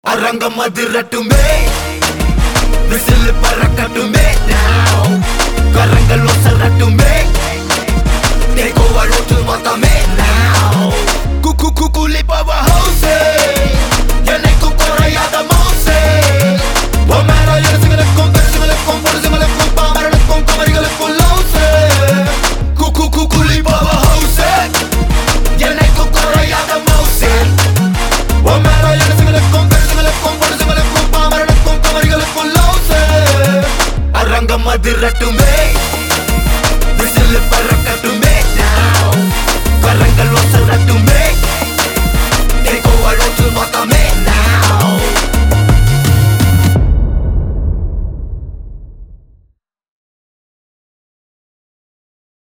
அரங்கம் அதிரட்டுமே, whistle பறக்கட்டுமே, now கரங்கள் ஒசரட்டுமே, தேக்கோ அழுத்து மொத்தமே now குலி பவர் ஹவுஸே, என்னைக்கு குறையாத மவுசே, ஒமேர எழுசுகளுக்கும் பெருசுகளுக்கும் பொருசுகளுக்கும் பாமரனுக்கும் குமரிகளுக்கும் லவுசே, குலி பவர் ஹவுஸே, என்னைக்கு குறையாத மவுசே, ஒமேர எழுசுகளுக்கும் பெருசுகளுக்கும் பொருசுகளுக்கும் பாமரனுக்கும் குமரிகளுக்கும் லவுசே, அரங்கம் அதிரட்டும்